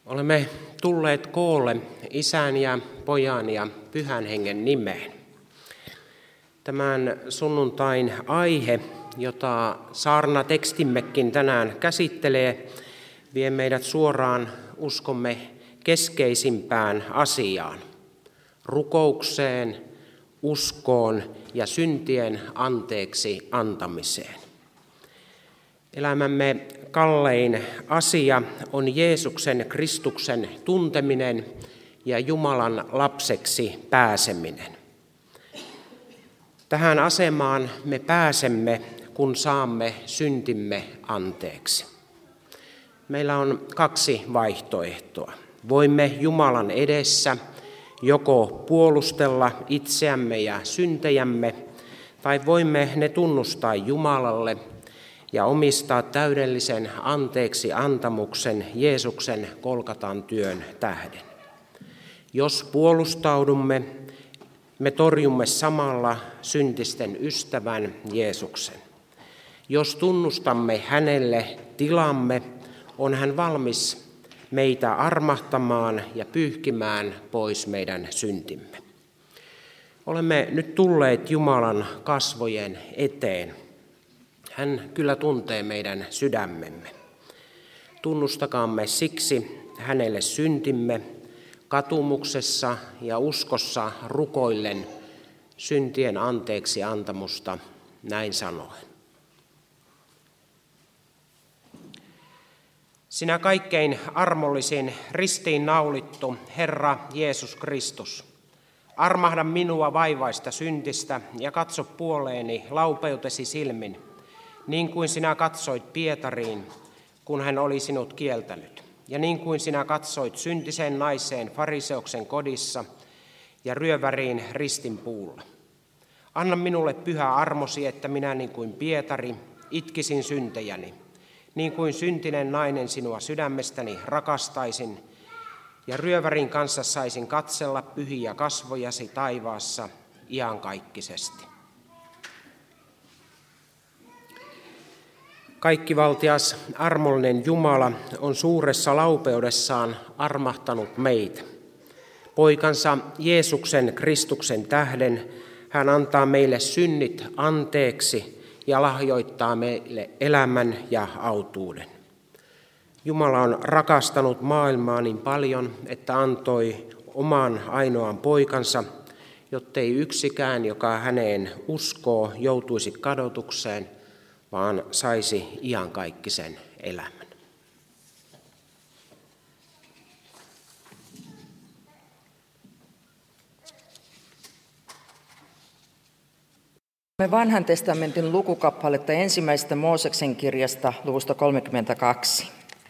Olemme tulleet koolle Isän ja Pojan ja Pyhän Hengen nimeen. Tämän sunnuntain aihe, jota saarnatekstimmekin tänään käsittelee, vie meidät suoraan uskomme keskeisimpään asiaan, rukoukseen, uskoon ja syntien anteeksi antamiseen. Elämämme kallein asia on Jeesuksen Kristuksen tunteminen ja Jumalan lapseksi pääseminen. Tähän asemaan me pääsemme, kun saamme syntimme anteeksi. Meillä on kaksi vaihtoehtoa. Voimme Jumalan edessä joko puolustella itseämme ja syntejämme, tai voimme ne tunnustaa Jumalalle ja omistaa täydellisen anteeksi antamuksen Jeesuksen Golgatan työn tähden. Jos puolustaudumme, me torjumme samalla syntisten ystävän Jeesuksen. Jos tunnustamme hänelle tilamme, on hän valmis meitä armahtamaan ja pyyhkimään pois meidän syntimme. Olemme nyt tulleet Jumalan kasvojen eteen. Hän kyllä tuntee meidän sydämemme. Tunnustakaamme siksi hänelle syntimme katumuksessa ja uskossa rukoillen syntien anteeksi antamusta näin sanoen. Sinä kaikkein armollisin ristiin naulittu Herra Jeesus Kristus, armahda minua vaivaista syntistä ja katso puoleeni laupeutesi silmin, niin kuin sinä katsoit Pietariin, kun hän oli sinut kieltänyt, ja niin kuin sinä katsoit syntiseen naiseen fariseuksen kodissa ja ryöväriin ristin puulla. Anna minulle pyhä armosi, että minä niin kuin Pietari itkisin syntejäni, niin kuin syntinen nainen sinua sydämestäni rakastaisin, ja ryövärin kanssa saisin katsella pyhiä kasvojasi taivaassa iankaikkisesti. Kaikkivaltias armollinen Jumala on suuressa laupeudessaan armahtanut meitä. Poikansa Jeesuksen Kristuksen tähden hän antaa meille synnit anteeksi ja lahjoittaa meille elämän ja autuuden. Jumala on rakastanut maailmaa niin paljon, että antoi oman ainoan poikansa, jottei yksikään, joka häneen uskoo, joutuisi kadotukseen, vaan saisi iankaikkisen elämän. Me Vanhan testamentin lukukappaletta ensimmäisestä Mooseksen kirjasta luvusta 32.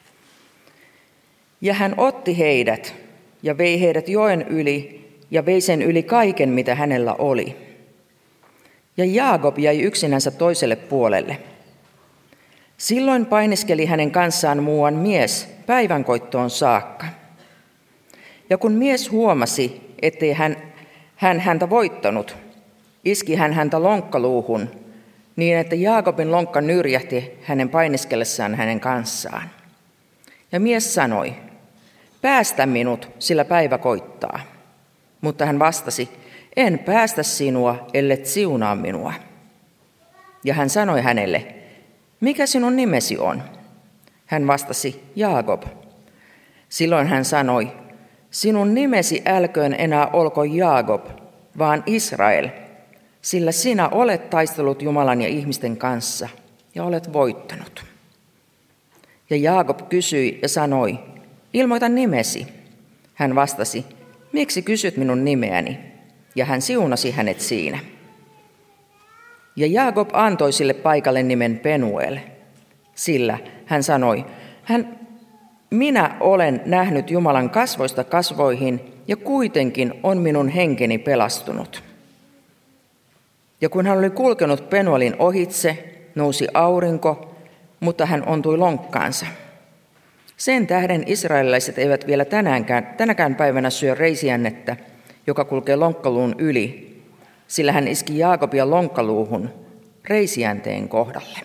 Ja hän otti heidät ja vei heidät joen yli ja vei sen yli kaiken, mitä hänellä oli. Ja Jaakob jäi yksinänsä toiselle puolelle. Silloin painiskeli hänen kanssaan muuan mies päivänkoittoon saakka. Ja kun mies huomasi, ettei hän häntä voittanut, iski hän häntä lonkkaluuhun, niin että Jaakobin lonkka nyrjähti hänen painiskellessaan hänen kanssaan. Ja mies sanoi, päästä minut, sillä päivä koittaa. Mutta hän vastasi, en päästä sinua, ellet siunaa minua. Ja hän sanoi hänelle, mikä sinun nimesi on? Hän vastasi, Jaakob. Silloin hän sanoi, sinun nimesi älköön enää olko Jaakob, vaan Israel, sillä sinä olet taistellut Jumalan ja ihmisten kanssa ja olet voittanut. Ja Jaakob kysyi ja sanoi, ilmoita nimesi. Hän vastasi, miksi kysyt minun nimeäni? Ja hän siunasi hänet siinä. Ja Jaakob antoi sille paikalle nimen Penuel, sillä hän sanoi, minä olen nähnyt Jumalan kasvoista kasvoihin, ja kuitenkin on minun henkeni pelastunut. Ja kun hän oli kulkenut Penuelin ohitse, nousi aurinko, mutta hän ontui lonkkaansa. Sen tähden israelilaiset eivät vielä tänäkään päivänä syö reisijännettä, joka kulkee lonkkaluun yli, sillä hän iski Jaakobia lonkkaluuhun reisijänteen kohdalle.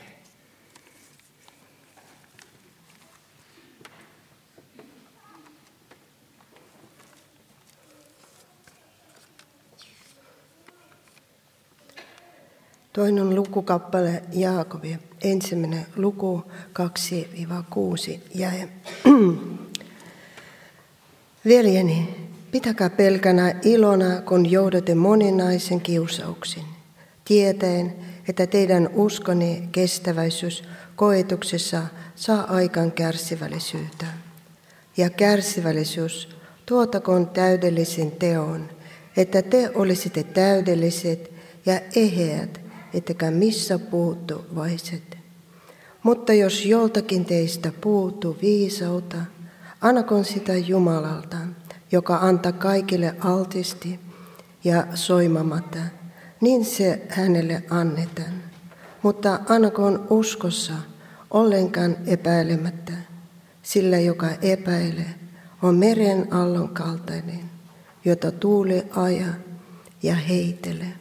Toinen lukukappale Jaakobia, 1. luku 2-6 jae. Veljeni, pitäkää pelkänä ilona, kun joudutte moninaisen kiusauksin, tietäen, että teidän uskoni kestäväisyys koetuksessa saa aikaan kärsivällisyyttä. Ja kärsivällisyys tuotakoon täydellisen teon, että te olisitte täydelliset ja eheät, ettekä missä puuttuvaiset. Mutta jos joltakin teistä puuttuu viisautta, annakoon sitä Jumalalta, joka antaa kaikille altisti ja soimamatta, niin se hänelle annetaan. Mutta annakoon uskossa ollenkaan epäilemättä, sillä joka epäilee on meren aallon kaltainen, jota tuuli ajaa ja heitelee.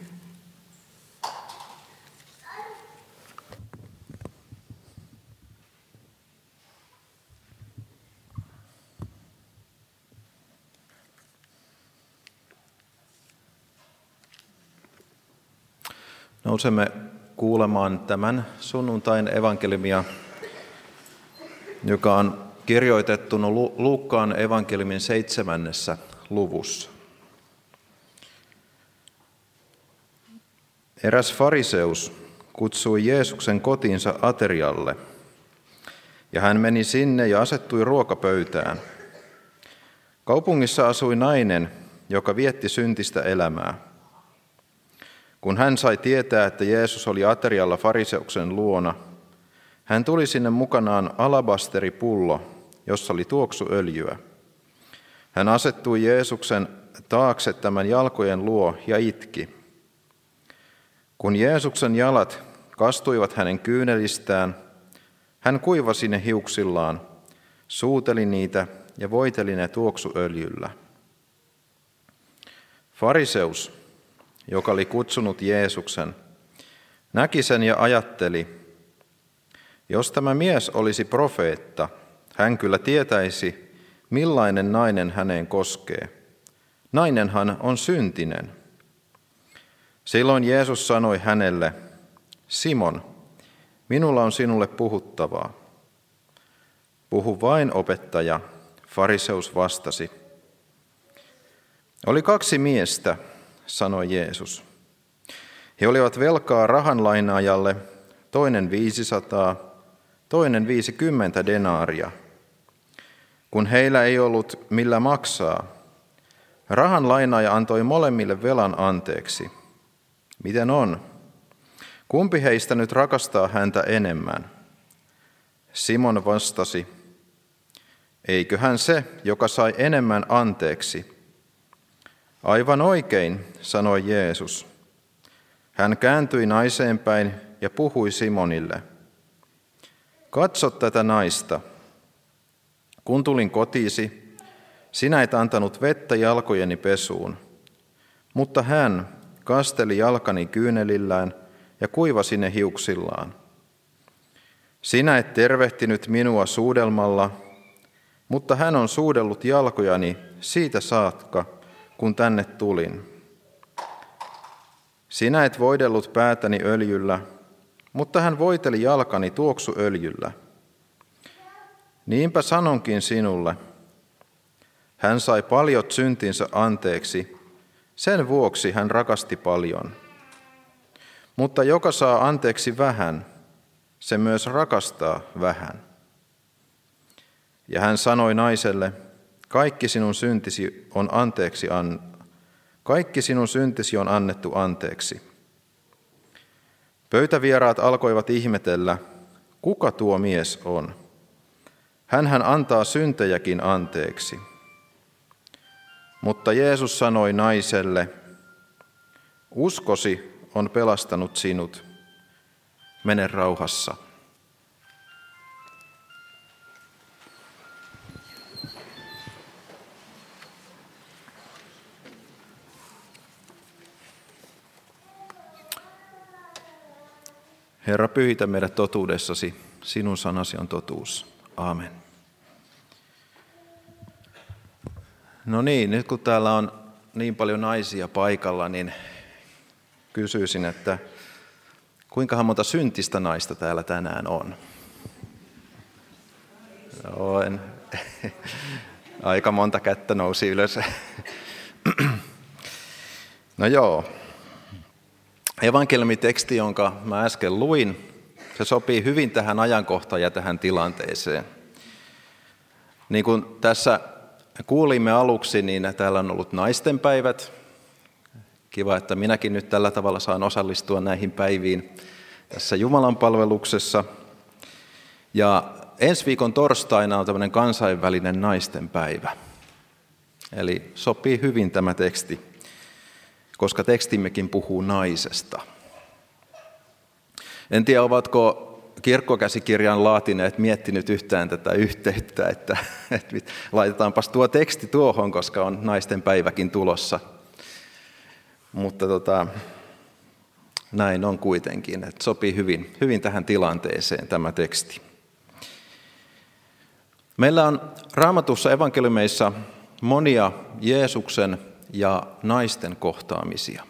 Nousemme kuulemaan tämän sunnuntain evankeliumia, joka on kirjoitettu Luukkaan evankeliumin 7. luvussa. Eräs fariseus kutsui Jeesuksen kotiinsa aterialle, ja hän meni sinne ja asettui ruokapöytään. Kaupungissa asui nainen, joka vietti syntistä elämää. Kun hän sai tietää, että Jeesus oli aterialla fariseuksen luona, hän tuli sinne mukanaan alabasteripullo, jossa oli tuoksuöljyä. Hän asettui Jeesuksen taakse tämän jalkojen luo ja itki. Kun Jeesuksen jalat kastuivat hänen kyynelistään, hän kuivasi ne hiuksillaan, suuteli niitä ja voiteli ne tuoksuöljyllä. Fariseus, joka oli kutsunut Jeesuksen, näki sen ja ajatteli, jos tämä mies olisi profeetta, hän kyllä tietäisi, millainen nainen häneen koskee. Nainenhan on syntinen. Silloin Jeesus sanoi hänelle, Simon, minulla on sinulle puhuttavaa. Puhu vain, opettaja, fariseus vastasi. Oli 2 miestä, sanoi Jeesus. He olivat velkaa rahanlainaajalle, toinen 500, toinen 50 denaaria. Kun heillä ei ollut millä maksaa, rahanlainaaja antoi molemmille velan anteeksi. Miten on? Kumpi heistä nyt rakastaa häntä enemmän? Simon vastasi, eiköhän se, joka sai enemmän anteeksi. Aivan oikein, sanoi Jeesus. Hän kääntyi naiseen päin ja puhui Simonille. Katso tätä naista. Kun tulin kotiisi, sinä et antanut vettä jalkojeni pesuun, mutta hän kasteli jalkani kyynelillään ja kuivasi ne hiuksillaan. Sinä et tervehtinyt minua suudelmalla, mutta hän on suudellut jalkojani siitä saakka, kun tänne tulin. Sinä et voidellut päätäni öljyllä, mutta hän voiteli jalkani tuoksuöljyllä. Niinpä sanonkin sinulle, hän sai paljot syntinsä anteeksi, sen vuoksi hän rakasti paljon. Mutta joka saa anteeksi vähän, se myös rakastaa vähän. Ja hän sanoi naiselle, kaikki sinun syntisi on annettu anteeksi. Pöytävieraat alkoivat ihmetellä, kuka tuo mies on. Hänhän antaa syntejäkin anteeksi. Mutta Jeesus sanoi naiselle, uskosi on pelastanut sinut. Mene rauhassa. Herra, pyhitä meidät totuudessasi. Sinun sanasi on totuus. Aamen. No niin, nyt kun täällä on niin paljon naisia paikalla, niin kysyisin, että Kuinkahan monta syntistä naista täällä tänään on? Aika monta kättä nousi ylös. No joo. Evankeliumiteksti, jonka mä äsken luin, se sopii hyvin tähän ajankohtaan ja tähän tilanteeseen. Niin kuin tässä kuulimme aluksi, niin täällä on ollut naistenpäivät. Kiva, että minäkin nyt tällä tavalla saan osallistua näihin päiviin tässä Jumalan palveluksessa. Ja ensi viikon torstaina on tämmöinen kansainvälinen naistenpäivä. Eli sopii hyvin tämä teksti, koska tekstimmekin puhuu naisesta. En tiedä, ovatko kirkkokäsikirjan laatineet miettinyt yhtään tätä yhteyttä, että laitetaanpas tuo teksti tuohon, koska on naistenpäiväkin tulossa. Mutta näin on kuitenkin, että sopii hyvin tähän tilanteeseen tämä teksti. Meillä on Raamatussa evankeliumeissa monia Jeesuksen ja naisten kohtaamisia.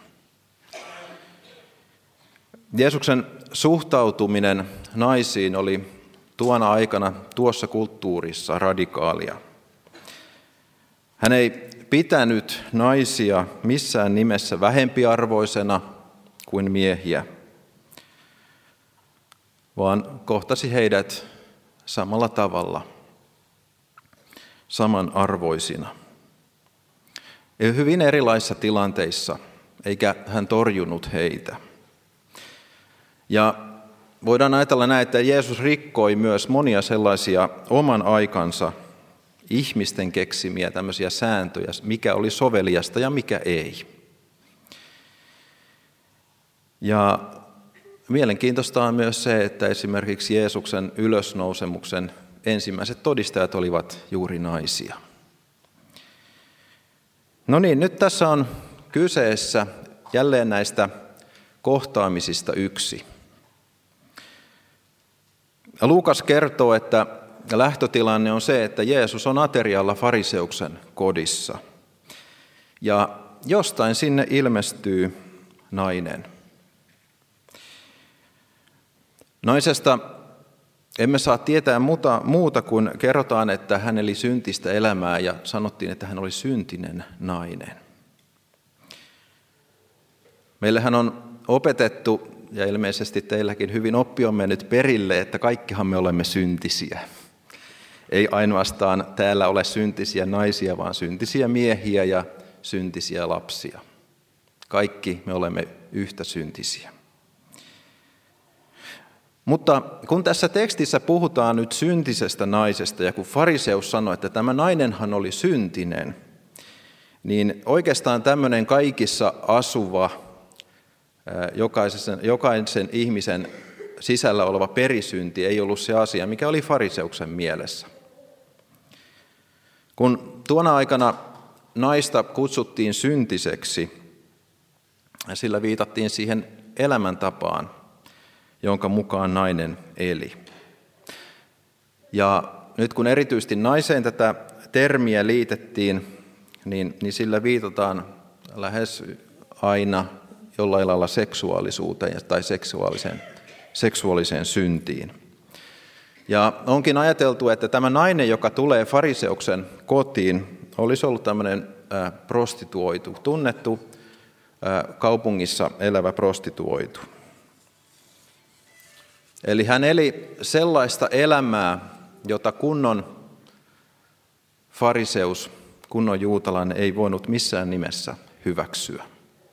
Jeesuksen suhtautuminen naisiin oli tuona aikana tuossa kulttuurissa radikaalia. Hän ei pitänyt naisia missään nimessä vähempiarvoisena kuin miehiä, vaan kohtasi heidät samalla tavalla, samanarvoisina. Hyvin erilaisissa tilanteissa, eikä hän torjunut heitä. Ja voidaan ajatella näin, että Jeesus rikkoi myös monia sellaisia oman aikansa ihmisten keksimiä tämmöisiä sääntöjä, mikä oli soveliasta ja mikä ei. Ja mielenkiintoista on myös se, että esimerkiksi Jeesuksen ylösnousemuksen ensimmäiset todistajat olivat juuri naisia. No niin, nyt tässä on kyseessä jälleen näistä kohtaamisista yksi. Luukas kertoo, että lähtötilanne on se, että Jeesus on aterialla fariseuksen kodissa. Ja jostain sinne ilmestyy nainen. Naisesta emme saa tietää muuta kuin kerrotaan, että hän eli syntistä elämää ja sanottiin, että hän oli syntinen nainen. Meillähän on opetettu, ja ilmeisesti teilläkin hyvin oppi on mennyt perille, että kaikkihan me olemme syntisiä. Ei ainoastaan täällä ole syntisiä naisia, vaan syntisiä miehiä ja syntisiä lapsia. Kaikki me olemme yhtä syntisiä. Mutta kun tässä tekstissä puhutaan nyt syntisestä naisesta, ja kun fariseus sanoi, että tämä nainenhan oli syntinen, niin oikeastaan tämmöinen kaikissa asuva, jokaisen ihmisen sisällä oleva perisynti ei ollut se asia, mikä oli fariseuksen mielessä. Kun tuona aikana naista kutsuttiin syntiseksi, sillä viitattiin siihen elämäntapaan, jonka mukaan nainen eli. Ja nyt kun erityisesti naiseen tätä termiä liitettiin, niin sillä viitataan lähes aina jollain lailla seksuaalisuuteen tai seksuaaliseen syntiin. Ja onkin ajateltu, että tämä nainen, joka tulee fariseuksen kotiin, olisi ollut tämmöinen prostituoitu, tunnettu kaupungissa elävä prostituoitu. Eli hän eli sellaista elämää, jota kunnon fariseus, kunnon juutalainen ei voinut missään nimessä hyväksyä.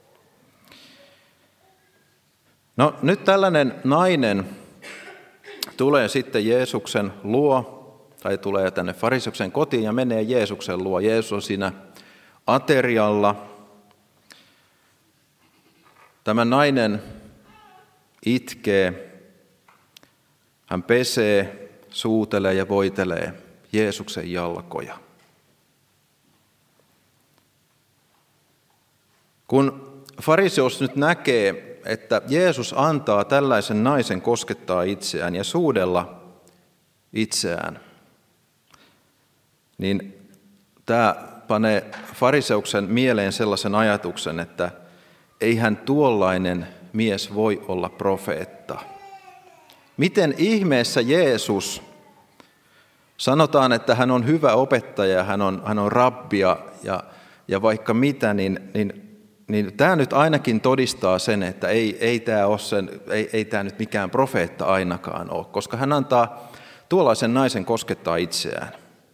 No nyt tällainen nainen tulee sitten Jeesuksen luo, tai tulee tänne fariseuksen kotiin ja menee Jeesuksen luo. Jeesus on siinä aterialla. Tämä nainen itkee, hän pesee, suutelee ja voitelee Jeesuksen jalkoja. Kun fariseus nyt näkee, että Jeesus antaa tällaisen naisen koskettaa itseään ja suudella itseään, niin tämä panee fariseuksen mieleen sellaisen ajatuksen, että eihän tuollainen mies voi olla profeetta? Miten ihmeessä Jeesus, sanotaan, että hän on hyvä opettaja, hän on rabbia ja vaikka mitä, niin tämä nyt ainakin todistaa sen, että ei tämä nyt mikään profeetta ainakaan ole, koska hän antaa tuollaisen naisen koskettaa itseään.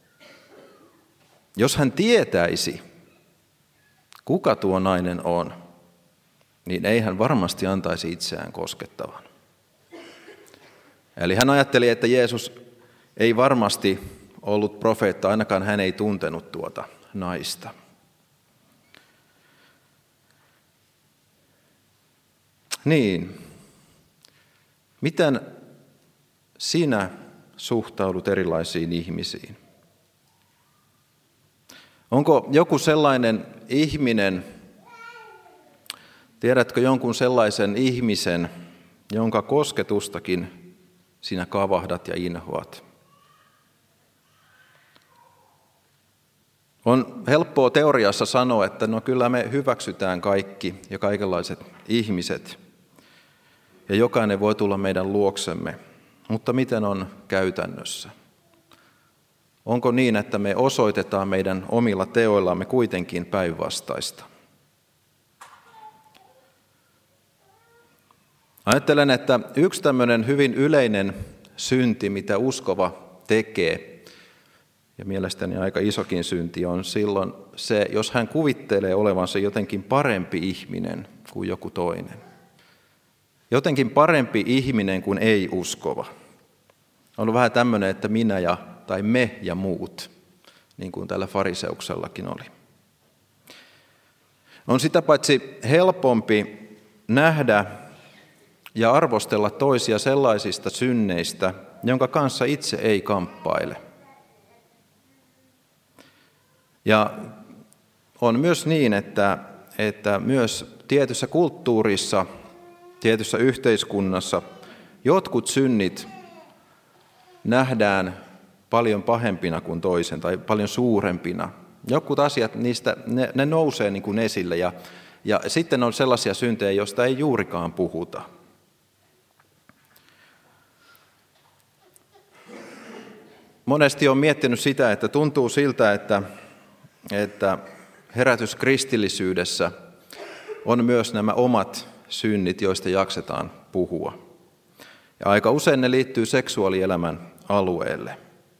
Jos hän tietäisi, kuka tuo nainen on, niin ei hän varmasti antaisi itseään koskettavan. Eli hän ajatteli, että Jeesus ei varmasti ollut profeetta, ainakaan hän ei tuntenut tuota naista. Niin, miten sinä suhtaudut erilaisiin ihmisiin? Onko joku sellainen ihminen, tiedätkö jonkun sellaisen ihmisen, jonka kosketustakin sinä kavahdat ja inhoat? On helppoa teoriassa sanoa, että no kyllä me hyväksytään kaikki ja kaikenlaiset ihmiset ja jokainen voi tulla meidän luoksemme, mutta miten on käytännössä? Onko niin, että me osoitetaan meidän omilla teoillamme kuitenkin päinvastaista? Ajattelen, että yksi tämmöinen hyvin yleinen synti, mitä uskova tekee, ja mielestäni aika isokin synti on silloin se, jos hän kuvittelee olevansa jotenkin parempi ihminen kuin joku toinen. Jotenkin parempi ihminen kuin ei-uskova. On ollut vähän tämmöinen, että minä tai me ja muut, niin kuin tällä fariseuksellakin oli. On sitä paitsi helpompi nähdä ja arvostella toisia sellaisista synneistä, jonka kanssa itse ei kamppaile. Ja on myös niin, että myös tietyssä kulttuurissa, tietyssä yhteiskunnassa jotkut synnit nähdään paljon pahempina kuin toisen tai paljon suurempina. Jotkut asiat, ne nousee niin kuin esille ja sitten on sellaisia syntejä, joista ei juurikaan puhuta. Monesti olen miettinyt sitä, että tuntuu siltä, että herätyskristillisyydessä on myös nämä omat synnit, joista jaksetaan puhua. Ja aika usein ne liittyy seksuaalielämän alueelle.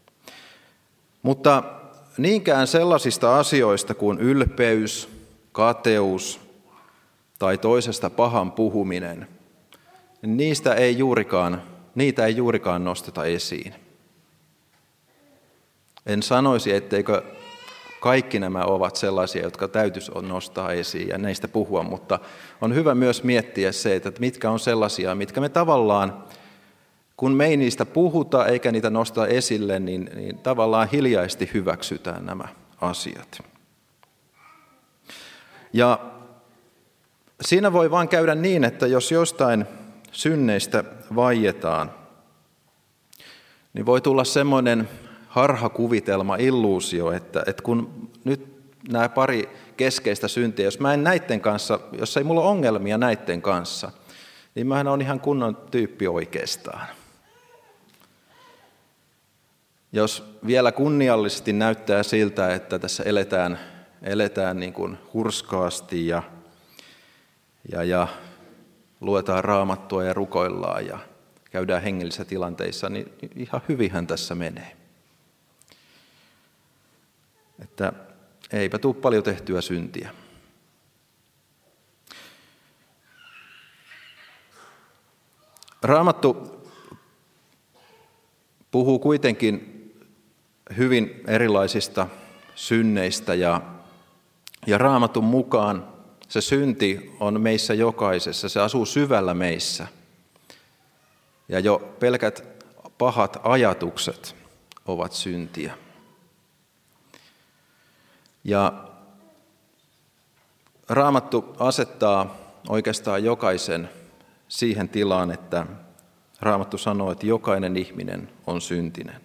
Mutta niinkään sellaisista asioista kuin ylpeys, kateus tai toisesta pahan puhuminen, niitä ei juurikaan nosteta esiin. En sanoisi, etteikö kaikki nämä ovat sellaisia, jotka täytyisi nostaa esiin ja näistä puhua, mutta on hyvä myös miettiä se, että mitkä on sellaisia, mitkä me tavallaan, kun me ei niistä puhuta eikä niitä nostaa esille, niin tavallaan hiljaisesti hyväksytään nämä asiat. Ja siinä voi vaan käydä niin, että jos jostain synneistä vaietaan, niin voi tulla semmoinen harhakuvitelma, illuusio, että kun nyt nämä pari keskeistä syntiä, jos ei mulla ole ongelmia näiden kanssa, niin mähän on ihan kunnon tyyppi oikeastaan. Jos vielä kunniallisesti näyttää siltä, että tässä eletään niin kuin hurskaasti ja luetaan raamattua ja rukoillaan ja käydään hengellisissä tilanteissa, niin ihan hyvinhän tässä menee. Että eipä tule paljon tehtyä syntiä. Raamattu puhuu kuitenkin hyvin erilaisista synneistä ja Raamatun mukaan se synti on meissä jokaisessa, se asuu syvällä meissä. Ja jo pelkät pahat ajatukset ovat syntiä. Ja Raamattu asettaa oikeastaan jokaisen siihen tilaan, että Raamattu sanoo, että jokainen ihminen on syntinen.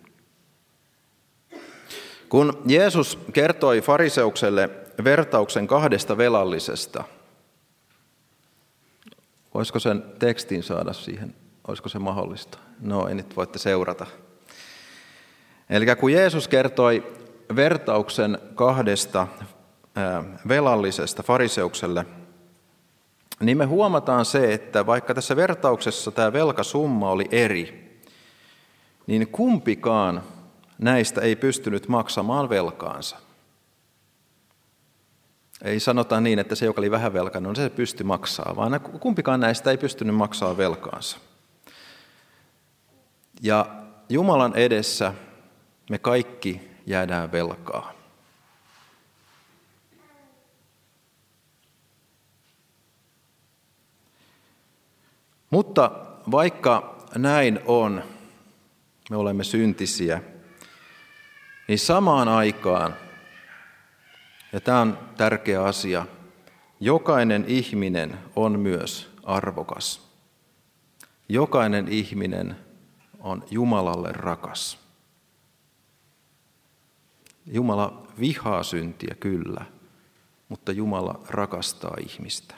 Kun Jeesus kertoi fariseukselle vertauksen 2 velallisesta, Voisiko sen tekstin saada siihen? Olisiko se mahdollista? No, ei nyt voitte seurata. Eli kun Jeesus kertoi vertauksen kahdesta velallisesta fariseukselle, niin me huomataan se, että vaikka tässä vertauksessa tämä velkasumma oli eri, niin kumpikaan näistä ei pystynyt maksamaan velkaansa. Ei sanota niin, että se, joka oli vähän velkainen, se pystyi maksamaan, vaan kumpikaan näistä ei pystynyt maksamaan velkaansa. Ja Jumalan edessä me kaikki jäädään velkaa. Mutta vaikka näin on, me olemme syntisiä, niin samaan aikaan, ja tämä on tärkeä asia, jokainen ihminen on myös arvokas. Jokainen ihminen on Jumalalle rakas. Jumala vihaa syntiä kyllä, mutta Jumala rakastaa ihmistä.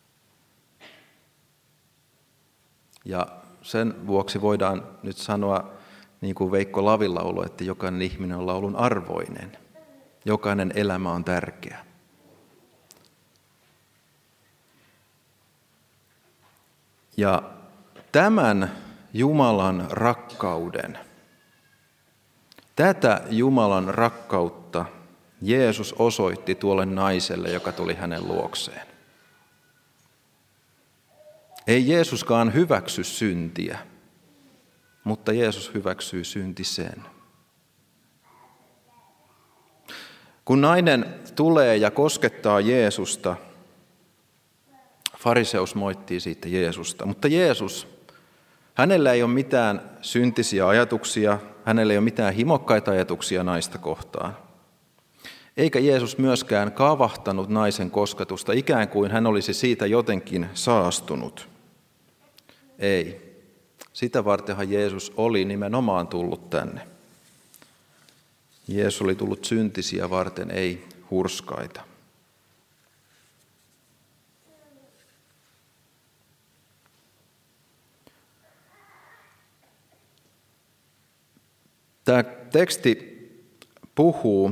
Ja sen vuoksi voidaan nyt sanoa, niin kuin Veikko Lavin laulu, että jokainen ihminen on laulun arvoinen. Jokainen elämä on tärkeä. Ja tämän Jumalan rakkauden, tätä Jumalan rakkautta Jeesus osoitti tuolle naiselle, joka tuli hänen luokseen. Ei Jeesuskaan hyväksy syntiä, mutta Jeesus hyväksyy syntisen. Kun nainen tulee ja koskettaa Jeesusta, fariseus moittii siitä Jeesusta, mutta Jeesus, hänellä ei ole mitään syntisiä ajatuksia, hänellä ei ole mitään himokkaita ajatuksia naista kohtaan. Eikä Jeesus myöskään kaavahtanut naisen kosketusta, ikään kuin hän olisi siitä jotenkin saastunut. Ei. Sitä vartenhan Jeesus oli nimenomaan tullut tänne. Jeesus oli tullut syntisiä varten, ei hurskaita. Tämä teksti puhuu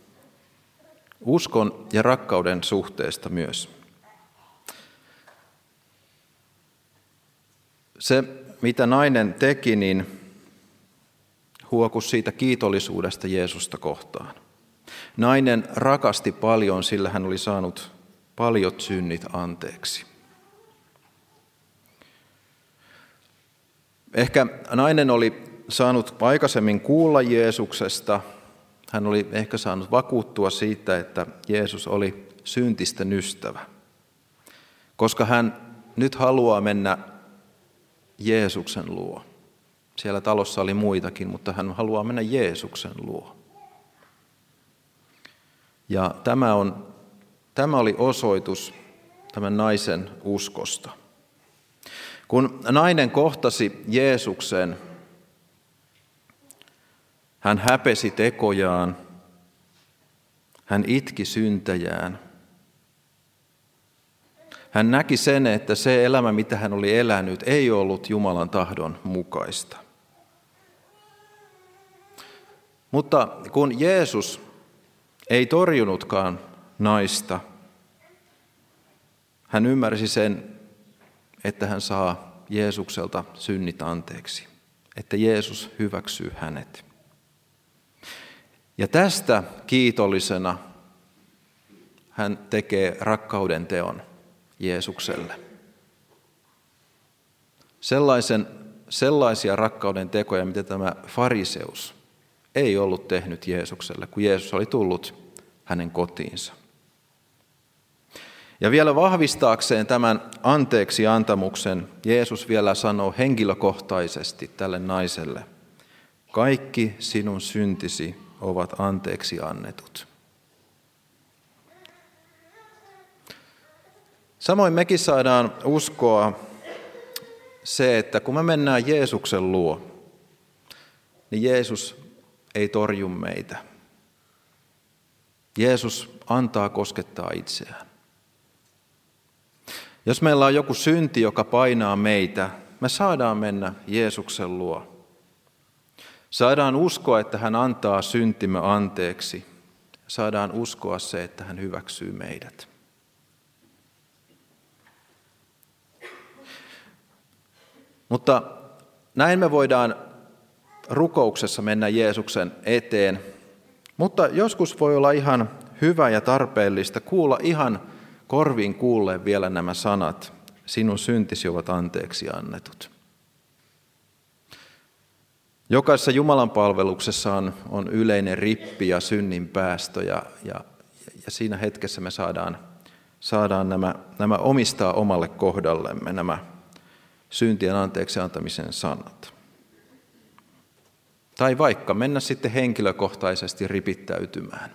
uskon ja rakkauden suhteesta myös. Se, mitä nainen teki, niin huokus siitä kiitollisuudesta Jeesusta kohtaan. Nainen rakasti paljon, sillä hän oli saanut paljon synnit anteeksi. Ehkä nainen oli saanut aikaisemmin kuulla Jeesuksesta. Hän oli ehkä saanut vakuuttua siitä, että Jeesus oli syntisten ystävä. Koska hän nyt haluaa mennä Jeesuksen luo. Siellä talossa oli muitakin, mutta hän haluaa mennä Jeesuksen luo. Ja tämä oli osoitus tämän naisen uskosta. Kun nainen kohtasi Jeesuksen, hän häpesi tekojaan, hän itki syntejään. Hän näki sen, että se elämä, mitä hän oli elänyt, ei ollut Jumalan tahdon mukaista. Mutta kun Jeesus ei torjunutkaan naista, hän ymmärsi sen, että hän saa Jeesukselta synnit anteeksi, että Jeesus hyväksyy hänet. Ja tästä kiitollisena hän tekee rakkauden teon Jeesukselle. Sellaisia rakkauden tekoja, mitä tämä fariseus ei ollut tehnyt Jeesukselle, kun Jeesus oli tullut hänen kotiinsa. Ja vielä vahvistaakseen tämän anteeksi antamuksen, Jeesus vielä sanoo henkilökohtaisesti tälle naiselle, kaikki sinun syntisi ovat anteeksi annetut. Samoin mekin saadaan uskoa se, että kun me mennään Jeesuksen luo, niin Jeesus ei torju meitä. Jeesus antaa koskettaa itseään. Jos meillä on joku synti, joka painaa meitä, me saadaan mennä Jeesuksen luo. Saadaan uskoa, että hän antaa syntimme anteeksi. Saadaan uskoa se, että hän hyväksyy meidät. Mutta näin me voidaan rukouksessa mennä Jeesuksen eteen. Mutta joskus voi olla ihan hyvä ja tarpeellista kuulla ihan korviin kuulleen vielä nämä sanat. Sinun syntisi ovat anteeksi annetut. Jokaisessa Jumalan palveluksessa on yleinen rippi ja synnin päästö ja siinä hetkessä me saadaan nämä omistaa omalle kohdallemme, nämä syntien anteeksi antamisen sanat. Tai vaikka mennä sitten henkilökohtaisesti ripittäytymään.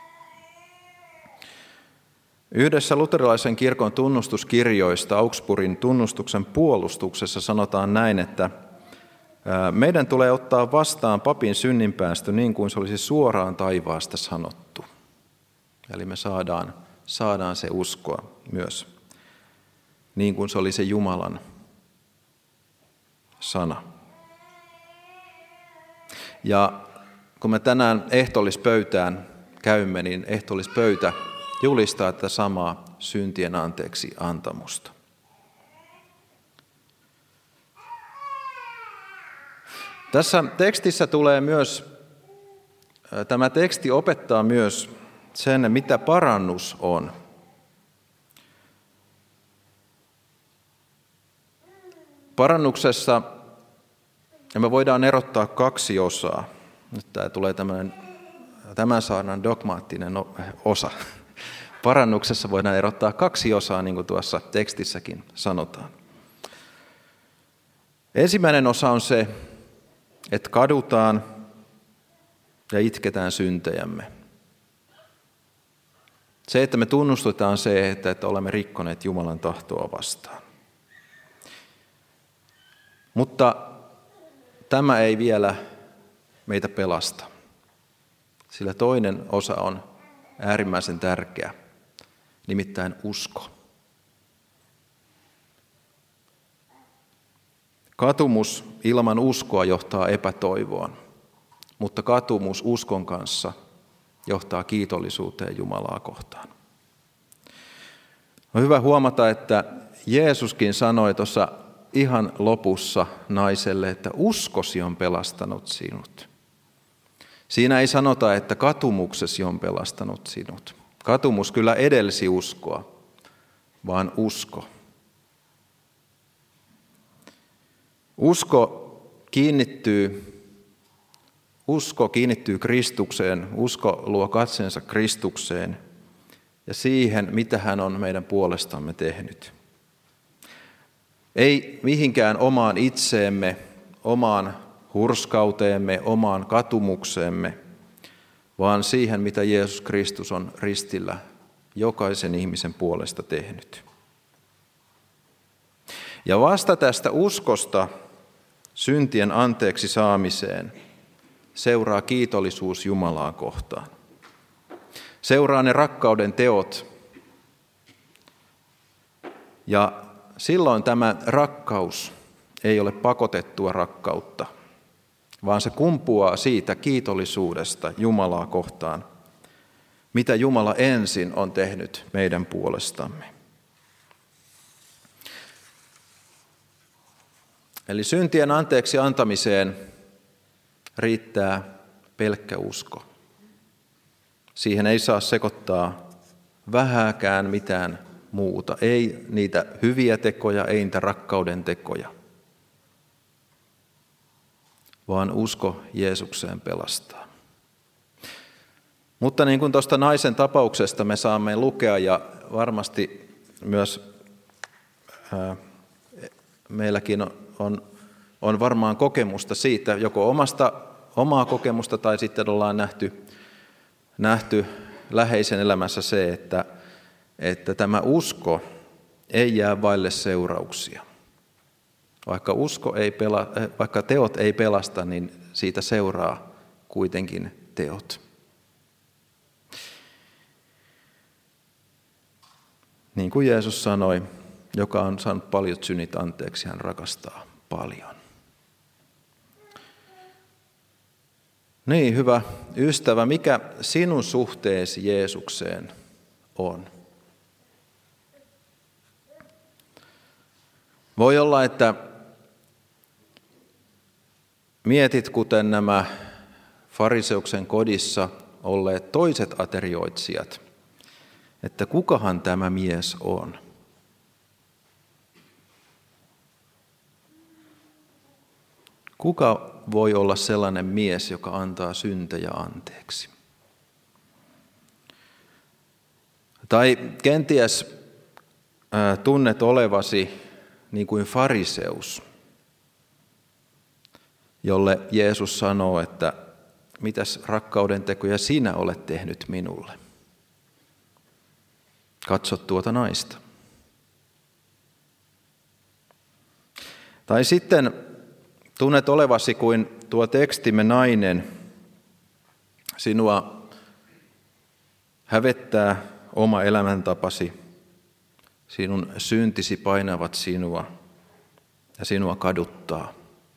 Yhdessä luterilaisen kirkon tunnustuskirjoista Augsburgin tunnustuksen puolustuksessa sanotaan näin, että meidän tulee ottaa vastaan papin synninpäästö niin kuin se olisi suoraan taivaasta sanottu. Eli me saadaan se uskoa myös niin kuin se oli se Jumalan sana. Ja kun me tänään ehtoollispöytään käymme, niin ehtoollispöytä julistaa tätä samaa syntien anteeksi antamusta. Tässä tekstissä tulee myös, tämä teksti opettaa myös sen, mitä parannus on. Parannuksessa me voidaan erottaa kaksi osaa. Nyt tämä tulee tämän saarnan dogmaattinen osa. Parannuksessa voidaan erottaa kaksi osaa, niin kuin tuossa tekstissäkin sanotaan. Ensimmäinen osa on se, että kadutaan ja itketään syntejämme. Se, että me tunnustetaan se, että olemme rikkoneet Jumalan tahtoa vastaan. Mutta tämä ei vielä meitä pelasta, sillä toinen osa on äärimmäisen tärkeä, nimittäin usko. Katumus ilman uskoa johtaa epätoivoon, mutta katumus uskon kanssa johtaa kiitollisuuteen Jumalaa kohtaan. On hyvä huomata, että Jeesuskin sanoi tuossa ihan lopussa naiselle, että uskosi on pelastanut sinut. Siinä ei sanota, että katumuksesi on pelastanut sinut. Katumus kyllä edelsi uskoa, vaan usko. Usko kiinnittyy Kristukseen, usko luo katseensa Kristukseen ja siihen, mitä hän on meidän puolestamme tehnyt. Ei mihinkään omaan itseemme, omaan hurskauteemme, omaan katumukseemme, vaan siihen, mitä Jeesus Kristus on ristillä jokaisen ihmisen puolesta tehnyt. Ja vasta tästä uskosta syntien anteeksi saamiseen seuraa kiitollisuus Jumalaa kohtaan. Seuraa ne rakkauden teot. Ja silloin tämä rakkaus ei ole pakotettua rakkautta, vaan se kumpuaa siitä kiitollisuudesta Jumalaa kohtaan, mitä Jumala ensin on tehnyt meidän puolestamme. Eli syntien anteeksi antamiseen riittää pelkkä usko. Siihen ei saa sekoittaa vähääkään mitään muuta. Ei niitä hyviä tekoja, ei niitä rakkauden tekoja, vaan usko Jeesukseen pelastaa. Mutta niin kuin tuosta naisen tapauksesta me saamme lukea ja varmasti myös meilläkin on varmaan kokemusta siitä, joko omaa kokemusta tai sitten ollaan nähty läheisen elämässä se, että tämä usko ei jää vaille seurauksia. Vaikka teot ei pelasta, niin siitä seuraa kuitenkin teot. Niin kuin Jeesus sanoi, joka on saanut paljon synnit anteeksi, hän rakastaa paljon. Niin, hyvä ystävä, mikä sinun suhteesi Jeesukseen on? Voi olla, että mietit, kuten nämä fariseuksen kodissa olleet toiset aterioitsijat, että kukahan tämä mies on? Kuka voi olla sellainen mies, joka antaa syntejä anteeksi? Tai kenties tunnet olevasi niin kuin fariseus, jolle Jeesus sanoo, että mitäs rakkauden tekoja sinä olet tehnyt minulle? Katso tuota naista. Tai sitten tunnet olevasi kuin tuo tekstimme nainen, sinua hävettää oma elämäntapasi, sinun syntisi painavat sinua ja sinua kaduttaa.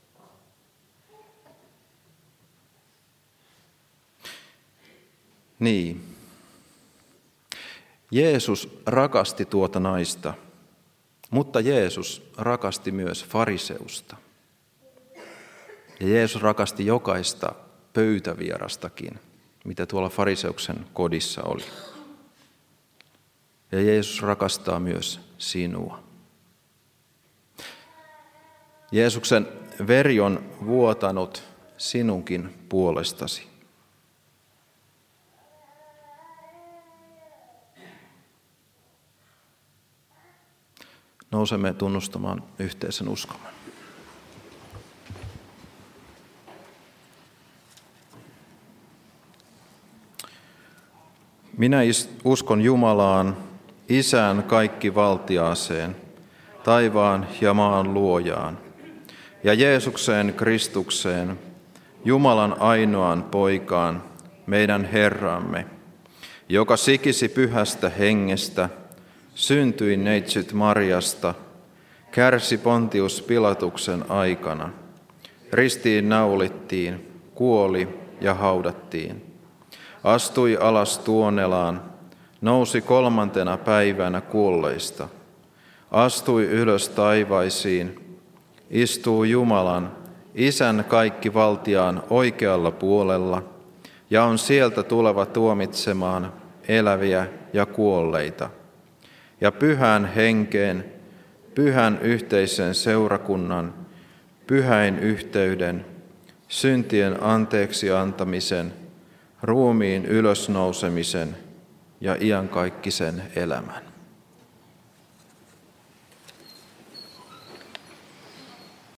Niin. Jeesus rakasti tuota naista, mutta Jeesus rakasti myös fariseusta. Ja Jeesus rakasti jokaista pöytävierastakin, mitä tuolla fariseuksen kodissa oli. Ja Jeesus rakastaa myös sinua. Jeesuksen veri on vuotanut sinunkin puolestasi. Nousemme tunnustamaan yhteisen uskomme. Minä uskon Jumalaan, Isään kaikkivaltiaaseen, taivaan ja maan luojaan, ja Jeesukseen Kristukseen, Jumalan ainoaan poikaan, meidän Herramme, joka sikisi pyhästä hengestä, syntyi neitsyt Marjasta, kärsi Pontius Pilatuksen aikana, ristiin naulittiin, kuoli ja haudattiin. Astui alas tuonelaan, nousi 3. päivänä kuolleista, astui ylös taivaisiin, istuu Jumalan, Isän kaikkivaltiaan oikealla puolella, ja on sieltä tuleva tuomitsemaan eläviä ja kuolleita. Ja pyhän henkeen, pyhän yhteisen seurakunnan, pyhäin yhteyden, syntien anteeksi antamisen, ruumiin ylösnousemisen ja iankaikkisen elämän.